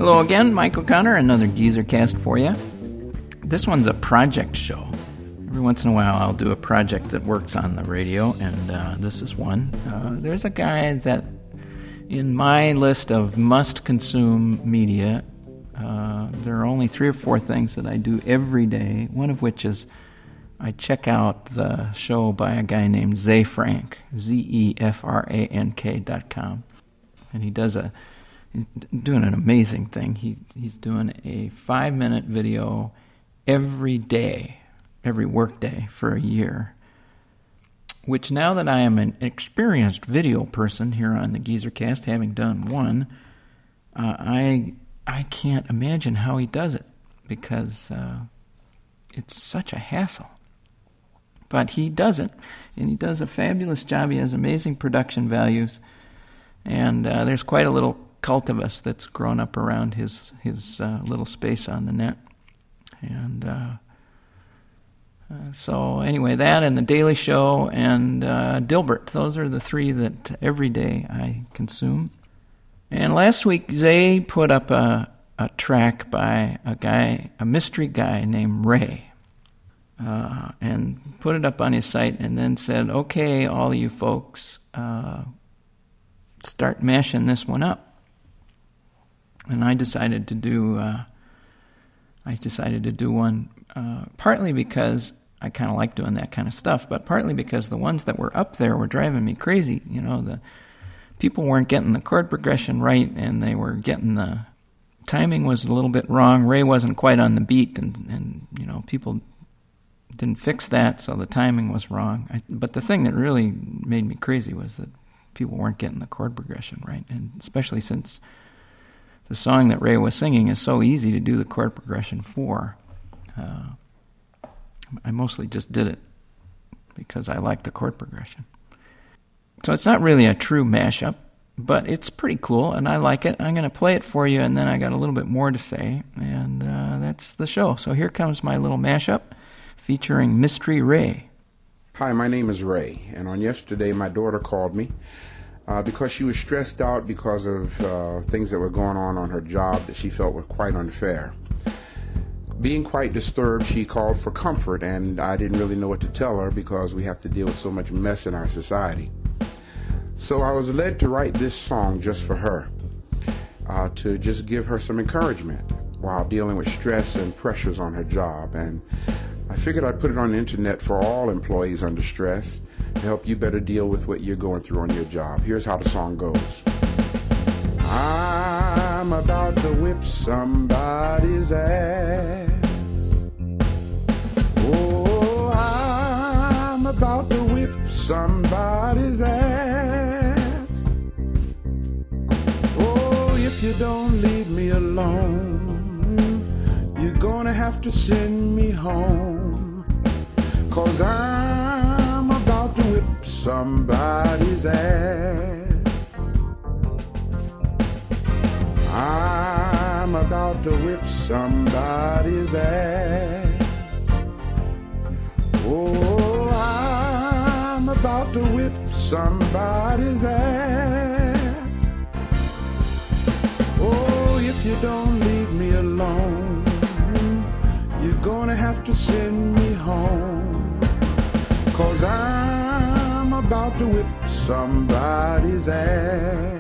Hello again, Mike O'Connor, another Geezer Cast for you. This one's a project show. Every once in a while I'll do a project that works on the radio, and this is one. There's a guy that, in my list of must-consume media, there are only 3 or 4 things that I do every day, one of which is I check out the show by a guy named Zefrank, ZEFRANK.com. And he's doing an amazing thing. He's doing a 5-minute video every day, every work day for a year, which now that I am an experienced video person here on the GeezerCast, having done one, I can't imagine how he does it, because it's such a hassle. But he does it, and he does a fabulous job. He has amazing production values, and there's quite a little cult of us that's grown up around his little space on the net. And so anyway, that and The Daily Show and Dilbert, those are the 3 that every day I consume. And last week, Zay put up a track by a mystery guy named Ray, and put it up on his site, and then said, "Okay, all of you folks, start mashing this one up." And I decided to do one, partly because I kind of like doing that kind of stuff, but partly because the ones that were up there were driving me crazy. You know, the people weren't getting the chord progression right, and they were getting the timing was a little bit wrong. Ray wasn't quite on the beat, and you know, people didn't fix that, so the timing was wrong. But the thing that really made me crazy was that people weren't getting the chord progression right, and especially since the song that Ray was singing is so easy to do the chord progression for. I mostly just did it because I like the chord progression. So it's not really a true mashup, but it's pretty cool, and I like it. I'm going to play it for you, and then I got a little bit more to say, and that's the show. So here comes my little mashup featuring Mystery Ray. Hi, my name is Ray, and on yesterday my daughter called me because she was stressed out because of things that were going on her job that she felt were quite unfair. Being quite disturbed, she called for comfort, and I didn't really know what to tell her because we have to deal with so much mess in our society. So I was led to write this song just for her, to just give her some encouragement while dealing with stress and pressures on her job. And I figured I'd put it on the internet for all employees under stress to help you better deal with what you're going through on your job. Here's how the song goes. I'm about to whip somebody's ass. Oh, I'm about to whip somebody's ass. Oh, if you don't leave me alone, you're gonna have to send me home. 'Cause I'm about to whip somebody's ass. I'm about to whip somebody's ass. Oh, I'm about to whip somebody's ass. Oh, if you don't leave me alone, you're gonna have to send me home. 'Cause I'm about to whip somebody's ass.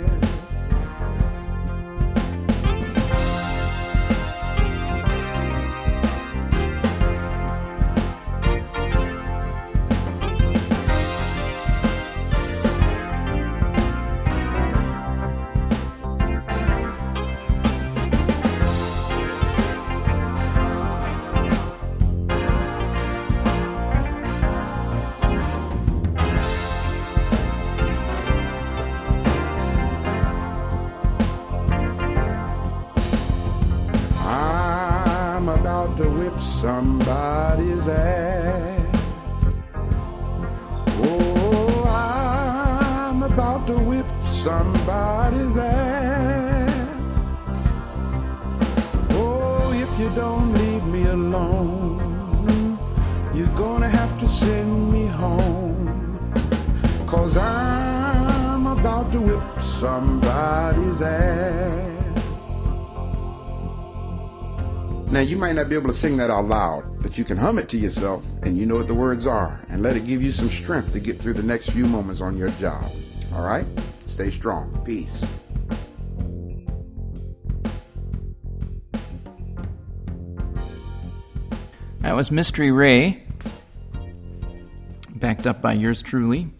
To whip somebody's ass. Oh, I'm about to whip somebody's ass. Oh, if you don't leave me alone, you're gonna have to send me home. 'Cause I'm about to whip somebody's ass. Now, you might not be able to sing that out loud, but you can hum it to yourself, and you know what the words are, and let it give you some strength to get through the next few moments on your job. All right? Stay strong. Peace. That was Mystery Ray, backed up by yours truly.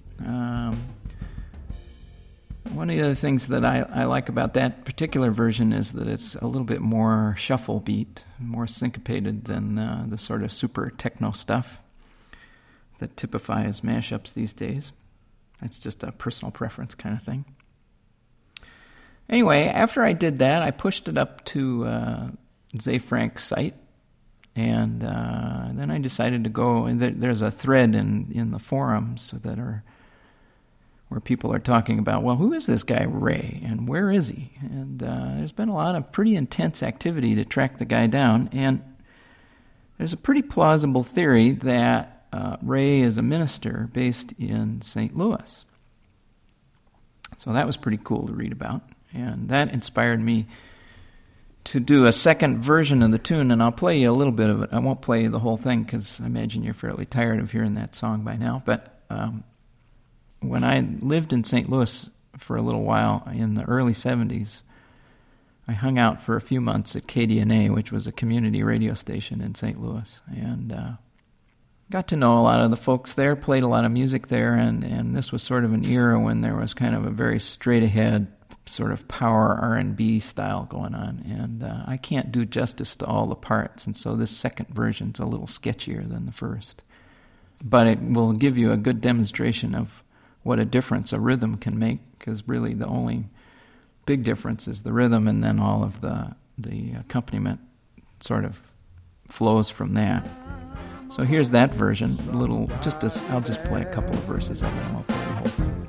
One of the other things that I like about that particular version is that it's a little bit more shuffle beat, more syncopated than the sort of super techno stuff that typifies mashups these days. That's just a personal preference kind of thing. Anyway, after I did that, I pushed it up to Ze Frank's site, and then I decided to go, and there's a thread in the forums that are where people are talking about, well, who is this guy Ray, and where is he? And there's been a lot of pretty intense activity to track the guy down, and there's a pretty plausible theory that Ray is a minister based in St. Louis. So that was pretty cool to read about, and that inspired me to do a second version of the tune, and I'll play you a little bit of it. I won't play the whole thing because I imagine you're fairly tired of hearing that song by now, but when I lived in St. Louis for a little while in the early 70s, I hung out for a few months at KDNA, which was a community radio station in St. Louis, and got to know a lot of the folks there, played a lot of music there, and this was sort of an era when there was kind of a very straight-ahead sort of power R&B style going on, and I can't do justice to all the parts, and so this second version's a little sketchier than the first. But it will give you a good demonstration of what a difference a rhythm can make, because really the only big difference is the rhythm, and then all of the accompaniment sort of flows from that. So here's that version. I'll just play a couple of verses of it, and I'll play the whole thing.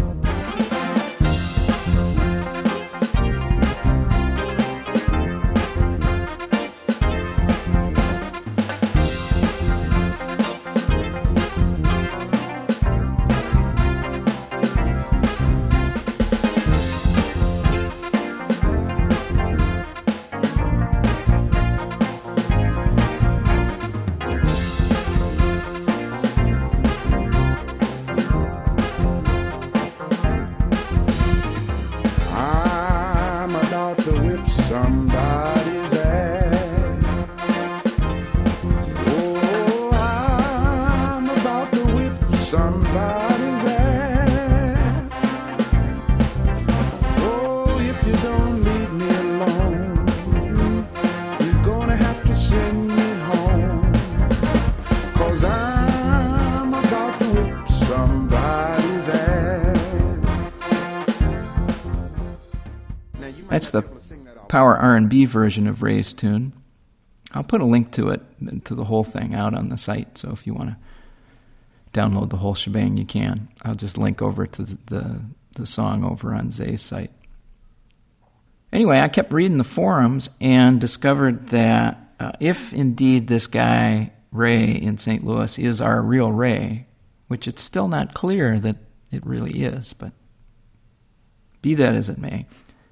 That's the power R&B version of Ray's tune. I'll put a link to it, to the whole thing, out on the site, so if you want to download the whole shebang, you can. I'll just link over to the song over on Zay's site. Anyway, I kept reading the forums and discovered that if indeed this guy, Ray in St. Louis, is our real Ray, which it's still not clear that it really is, but be that as it may,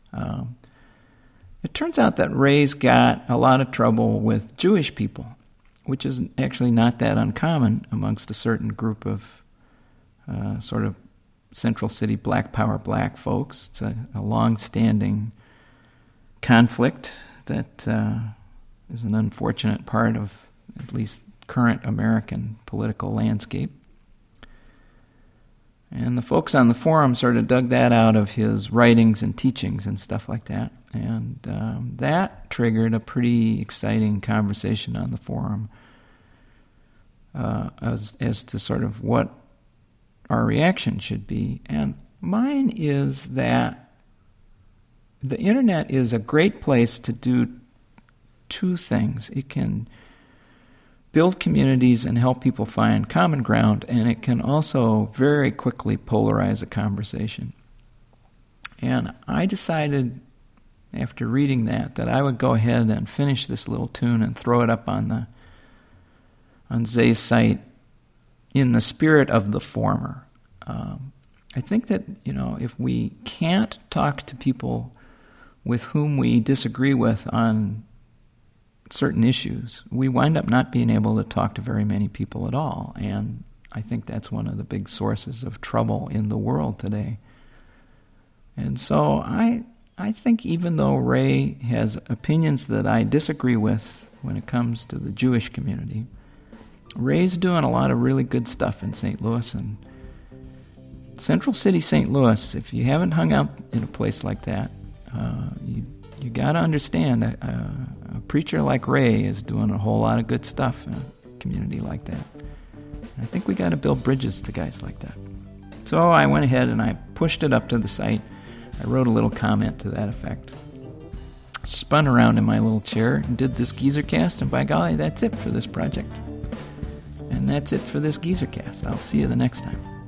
it turns out that Ray's got a lot of trouble with Jewish people, which is actually not that uncommon amongst a certain group of sort of Central City Black Power black folks. It's a long-standing conflict that is an unfortunate part of at least current American political landscape. And the folks on the forum sort of dug that out of his writings and teachings and stuff like that. And that triggered a pretty exciting conversation on the forum as to sort of what our reaction should be. And mine is that the internet is a great place to do two things. It can build communities and help people find common ground, and it can also very quickly polarize a conversation. And I decided after reading that I would go ahead and finish this little tune and throw it up on Zay's site in the spirit of the former. I think that, if we can't talk to people with whom we disagree with on certain issues, we wind up not being able to talk to very many people at all. And I think that's one of the big sources of trouble in the world today. And so I think even though Ray has opinions that I disagree with when it comes to the Jewish community, Ray's doing a lot of really good stuff in St. Louis. And Central City, St. Louis, if you haven't hung out in a place like that, you got to understand a preacher like Ray is doing a whole lot of good stuff in a community like that. And I think we got to build bridges to guys like that. So I went ahead and I pushed it up to the site. I wrote a little comment to that effect. Spun around in my little chair and did this Geezercast, and by golly, that's it for this project. And that's it for this Geezercast. I'll see you the next time.